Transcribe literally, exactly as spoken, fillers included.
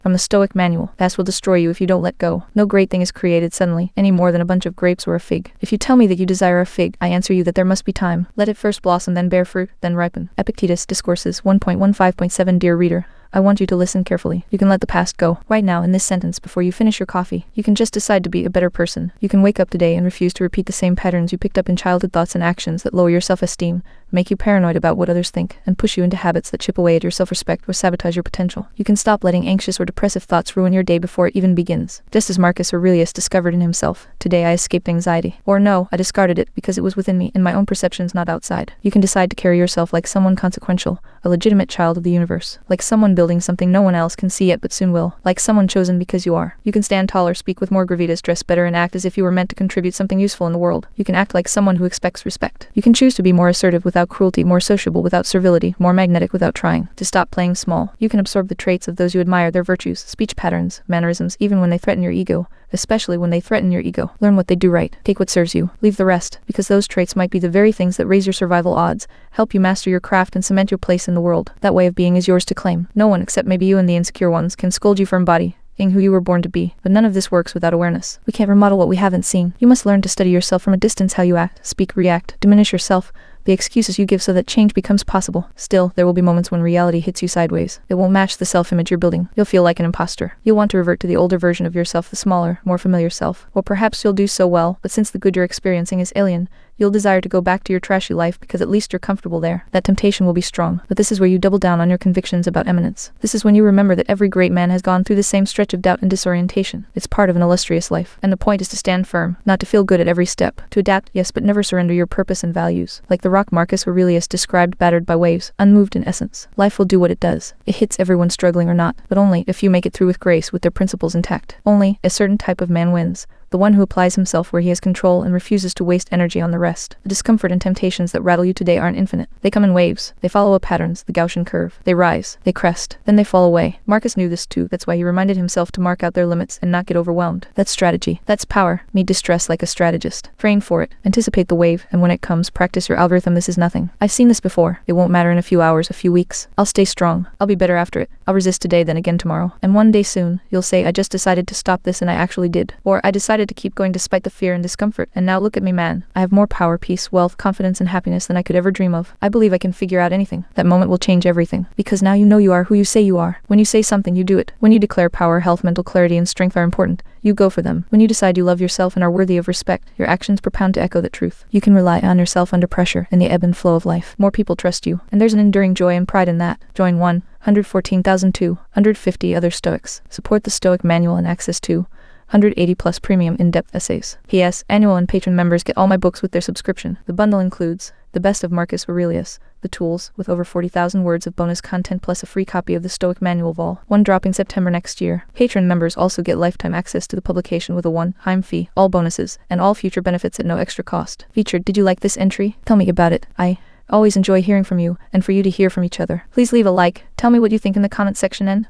From the Stoic Manual, past will destroy you if you don't let go. No great thing is created suddenly, any more than a bunch of grapes or a fig. If you tell me that you desire a fig, I answer you that there must be time. Let it first blossom, then bear fruit, then ripen. Epictetus Discourses one point one five point seven. Dear reader, I want you to listen carefully. You can let the past go. Right now, in this sentence, before you finish your coffee, you can just decide to be a better person. You can wake up today and refuse to repeat the same patterns you picked up in childhood thoughts and actions that lower your self-esteem, make you paranoid about what others think, and push you into habits that chip away at your self-respect or sabotage your potential. You can stop letting anxious or depressive thoughts ruin your day before it even begins. Just as Marcus Aurelius discovered in himself, today I escaped anxiety. Or no, I discarded it because it was within me, in my own perceptions, not outside. You can decide to carry yourself like someone consequential, a legitimate child of the universe, like someone building something no one else can see yet but soon will, like someone chosen because you are. You can stand taller, speak with more gravitas, dress better, and act as if you were meant to contribute something useful in the world. You can act like someone who expects respect. You can choose to be more assertive without cruelty, more sociable without servility, more magnetic without trying to stop playing small. You can absorb the traits of those you admire, their virtues, speech patterns, mannerisms, even when they threaten your ego, especially when they threaten your ego. Learn what they do right. Take what serves you. Leave the rest, because those traits might be the very things that raise your survival odds, help you master your craft, and cement your place in the world. That way of being is yours to claim. No one, except maybe you and the insecure ones, can scold you for embodying who you were born to be. But none of this works without awareness. We can't remodel what we haven't seen. You must learn to study yourself from a distance, how you act, speak, react, diminish yourself, the excuses you give so that change becomes possible. Still, there will be moments when reality hits you sideways. It won't match the self-image you're building. You'll feel like an imposter. You'll want to revert to the older version of yourself, the smaller, more familiar self. Or perhaps you'll do so well, but since the good you're experiencing is alien, you'll desire to go back to your trashy life because at least you're comfortable there. That temptation will be strong, but this is where you double down on your convictions about eminence. This is when you remember that every great man has gone through the same stretch of doubt and disorientation. It's part of an illustrious life, and the point is to stand firm, not to feel good at every step, to adapt, yes, but never surrender your purpose and values. Like the rock Marcus Aurelius described, battered by waves, unmoved in essence. Life will do what it does. It hits everyone, struggling or not, but only if you make it through with grace, with their principles intact. Only a certain type of man wins. The one who applies himself where he has control and refuses to waste energy on the rest. The discomfort and temptations that rattle you today aren't infinite. They come in waves. They follow a patterns, the Gaussian curve. They rise, they crest, then they fall away. Marcus knew this too. That's why he reminded himself to mark out their limits and not get overwhelmed. That's strategy. That's power. Meet distress like a strategist. Train for it. Anticipate the wave, and when it comes, practice your algorithm. This is nothing. I've seen this before. It won't matter in a few hours, a few weeks. I'll stay strong. I'll be better after it. I'll resist today, then again tomorrow. And one day soon, you'll say, I just decided to stop this and I actually did. Or I decided to keep going despite the fear and discomfort, and now look at me, man. I have more power, peace, wealth, confidence, and happiness than I could ever dream of. I believe I can figure out anything. That moment will change everything, because now you know you are who you say you are. When you say something, you do it. When you declare power, health, mental clarity, and strength are important, you go for them. When you decide you love yourself and are worthy of respect, your actions propound to echo that truth. You can rely on yourself under pressure in the ebb and flow of life. More people trust you, and there's an enduring joy and pride in that. Join one hundred fourteen thousand two hundred fifty other Stoics. Support the Stoic Manual and access to one hundred eighty plus premium in-depth essays. P S. Annual and patron members get all my books with their subscription. The bundle includes The Best of Marcus Aurelius, The Tools, with over forty thousand words of bonus content plus a free copy of the Stoic Manual Vol. one dropping September next year. Patron members also get lifetime access to the publication with a one-time fee, all bonuses, and all future benefits at no extra cost. Featured. Did you like this entry? Tell me about it. I always enjoy hearing from you, and for you to hear from each other. Please leave a like, tell me what you think in the comment section, and